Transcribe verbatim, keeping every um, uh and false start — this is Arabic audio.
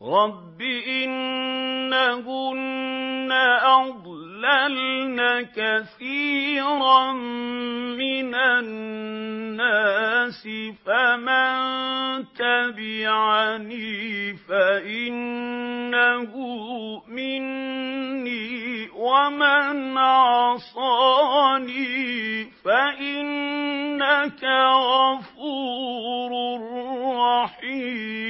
رَبِّ إِنَّهُنَّ أَضْلَلْنَ كَثِيرًا مِنَ النَّاسِ فَمَن تَبِعَنِي فَإِنَّهُ مِنِّي وَمَنْ عَصَانِي فَإِنَّكَ غَفُورٌ رَّحِيمٌ